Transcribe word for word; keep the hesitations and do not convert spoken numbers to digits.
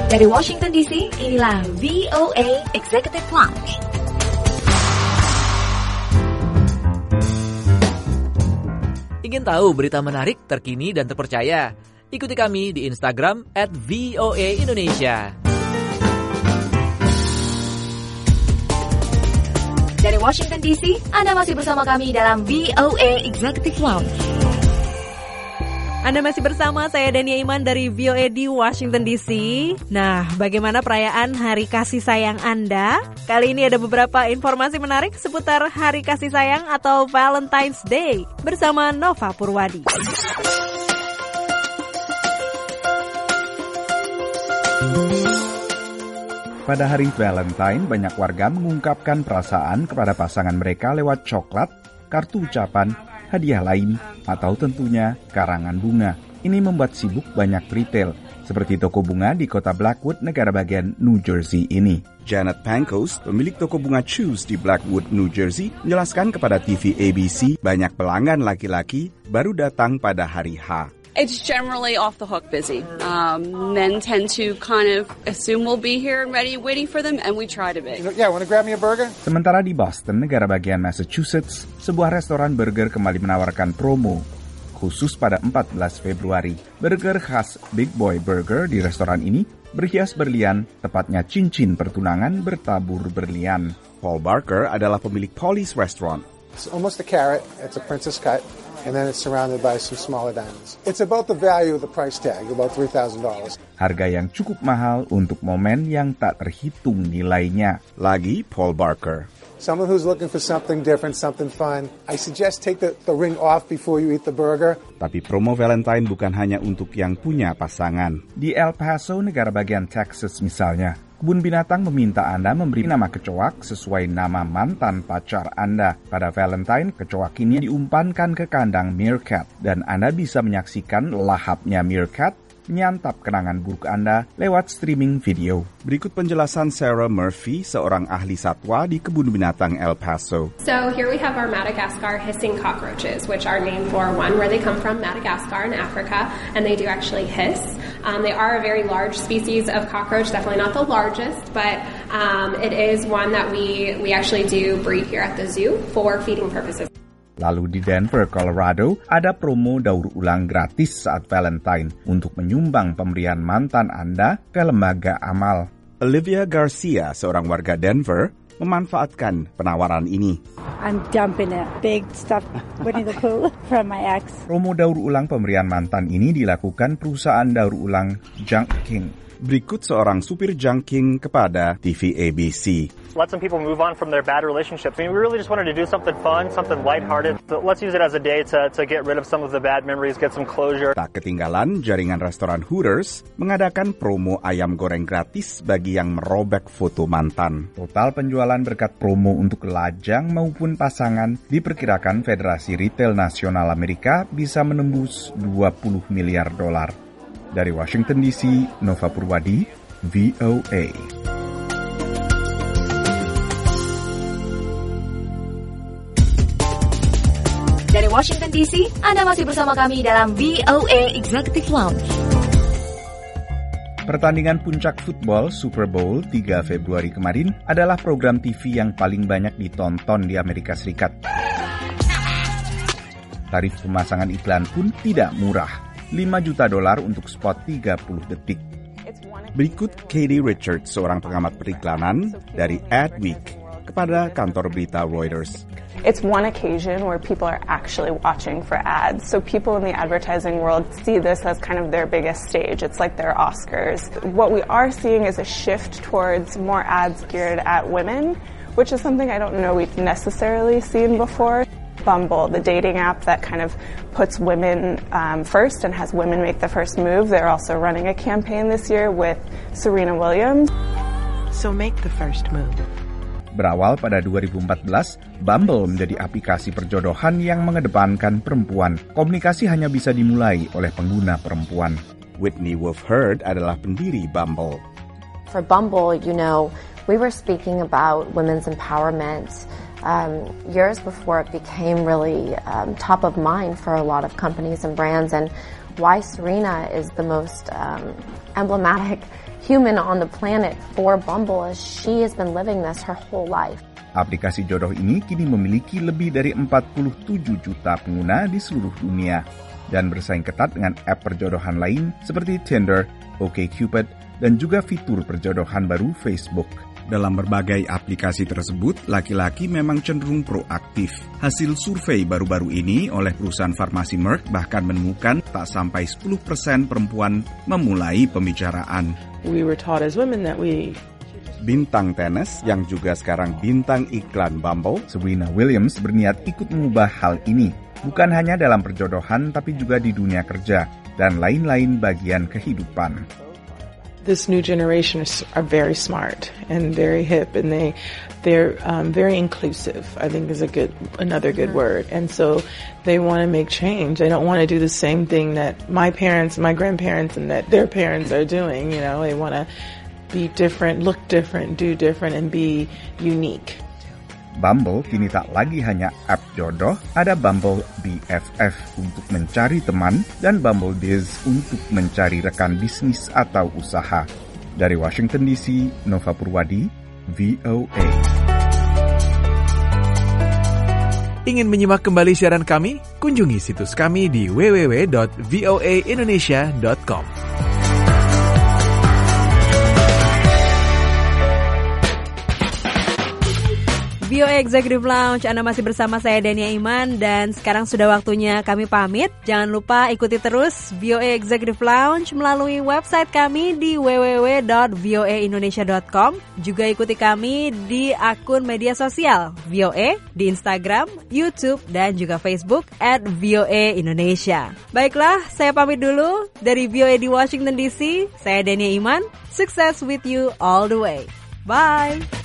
Dari Washington D C, inilah V O A Executive Lounge. Ingin tahu berita menarik, terkini, dan terpercaya? Ikuti kami di Instagram at V O A Indonesia. Dari Washington D C, Anda masih bersama kami dalam V O A Executive Lounge. Anda masih bersama saya Dania Iman dari V O A di Washington D C. Nah, bagaimana perayaan Hari Kasih Sayang Anda? Kali ini ada beberapa informasi menarik seputar Hari Kasih Sayang atau Valentine's Day bersama Nova Purwadi. Pada hari Valentine, banyak warga mengungkapkan perasaan kepada pasangan mereka lewat coklat, kartu ucapan, hadiah lain, atau tentunya karangan bunga. Ini membuat sibuk banyak retail, seperti toko bunga di kota Blackwood, negara bagian New Jersey ini. Janet Pankos, pemilik toko bunga Choose di Blackwood, New Jersey, menjelaskan kepada T V A B C banyak pelanggan laki-laki baru datang pada hari H. It's generally off the hook busy. Um, men tend to kind of assume we'll be here and ready, waiting for them, and we try to be. Yeah, want to grab me a burger? Sementara di Boston, negara bagian Massachusetts, sebuah restoran burger kembali menawarkan promo khusus pada empat belas Februari. Burger khas Big Boy Burger di restoran ini berhias berlian, tepatnya cincin pertunangan bertabur berlian. Paul Barker adalah pemilik Polly's Restaurant. It's almost a carat. It's a princess cut. And then it's surrounded by some smaller diamonds. It's about the value of the price tag, about three thousand dollars. Harga yang cukup mahal untuk momen yang tak terhitung nilainya. Lagi Paul Barker. Someone who's looking for something different, something fun, I suggest take the, the ring off before you eat the burger. Tapi promo Valentine bukan hanya untuk yang punya pasangan. Di El Paso, negara bagian Texas misalnya, kebun binatang meminta Anda memberi nama kecoak sesuai nama mantan pacar Anda. Pada Valentine, kecoak ini diumpankan ke kandang meerkat, dan Anda bisa menyaksikan lahapnya meerkat menyantap kenangan buruk Anda lewat streaming video. Berikut penjelasan Sarah Murphy, seorang ahli satwa di kebun binatang El Paso. So here we have our Madagascar hissing cockroaches, which are named for one, where they come from, Madagascar in Africa, and they do actually hiss. Um, they are a very large species of cockroach, definitely not the largest, but um, it is one that we, we actually do breed here at the zoo for feeding purposes. Lalu di Denver, Colorado, ada promo daur ulang gratis saat Valentine untuk menyumbang pemberian mantan Anda ke lembaga amal. Olivia Garcia, seorang warga Denver, memanfaatkan penawaran ini. I'm dumping a big stuffed Winnie the Pooh from my ex. Promo daur ulang pemberian mantan ini dilakukan perusahaan daur ulang Junk King. Berikut seorang supir junking kepada T V A B C. Let some people move on from their bad relationships. I mean, we really just wanted to do something fun, something lighthearted. So let's use it as a day to, to get rid of some of the bad memories, get some closure. Tak ketinggalan, jaringan restoran Hooters mengadakan promo ayam goreng gratis bagi yang merobek foto mantan. Total penjualan berkat promo untuk lajang maupun pasangan diperkirakan Federasi Retail Nasional Amerika bisa menembus dua puluh miliar dolar. Dari Washington D C, Nova Purwadi, V O A. Dari Washington D C, Anda masih bersama kami dalam V O A Executive Lounge. Pertandingan puncak football Super Bowl tiga Februari kemarin adalah program T V yang paling banyak ditonton di Amerika Serikat. Tarif pemasangan iklan pun tidak murah. lima juta dolar untuk spot tiga puluh detik. Berikut Katie Richards, seorang pengamat periklanan dari Adweek, kepada kantor berita Reuters. It's one occasion where people are actually watching for ads. So people in the advertising world see this as kind of their biggest stage. It's like their Oscars. What we are seeing is a shift towards more ads geared at women, which is something I don't know we've necessarily seen before. Bumble, the dating app that kind of puts women um, first and has women make the first move. They're also running a campaign this year with Serena Williams. So make the first move. Berawal pada dua ribu empat belas, Bumble menjadi aplikasi perjodohan yang mengedepankan perempuan. Komunikasi hanya bisa dimulai oleh pengguna perempuan. Whitney Wolf Herd adalah pendiri Bumble. For Bumble, you know, we were speaking about women's empowerment Um, years before it became really um, top of mind for a lot of companies and brands, and why Serena is the most um, emblematic human on the planet for Bumble is she has been living this her whole life. Aplikasi jodoh ini kini memiliki lebih dari empat puluh tujuh juta pengguna di seluruh dunia dan bersaing ketat dengan app perjodohan lain seperti Tinder, OkCupid, dan juga fitur perjodohan baru Facebook. Dalam berbagai aplikasi tersebut, laki-laki memang cenderung proaktif. Hasil survei baru-baru ini oleh perusahaan farmasi Merck bahkan menemukan tak sampai sepuluh persen perempuan memulai pembicaraan. We were taught as women that we Bintang tenis yang juga sekarang bintang iklan Bumble, Serena Williams berniat ikut mengubah hal ini. Bukan hanya dalam perjodohan tapi juga di dunia kerja dan lain-lain bagian kehidupan. This new generation is, are very smart and very hip, and they they're um, very inclusive. I think is a good another good word. And so they want to make change. They don't want to do the same thing that my parents, my grandparents, and that their parents are doing. You know, they want to be different, look different, do different, and be unique. Bumble kini tak lagi hanya app jodoh, ada Bumble B F F untuk mencari teman dan Bumble Biz untuk mencari rekan bisnis atau usaha. Dari Washington D C, Nova Purwadi, V O A. Ingin menyimak kembali siaran kami? Kunjungi situs kami di w w w dot v o a indonesia dot com. V O A Executive Lounge, Anda masih bersama saya Dania Iman dan sekarang sudah waktunya kami pamit. Jangan lupa ikuti terus V O A Executive Lounge melalui website kami di w w w dot v o a indonesia dot com. Juga ikuti kami di akun media sosial V O A di Instagram, YouTube, dan juga Facebook at V O A Indonesia. Baiklah, saya pamit dulu dari V O A di Washington D C. Saya Dania Iman. Success with you all the way. Bye!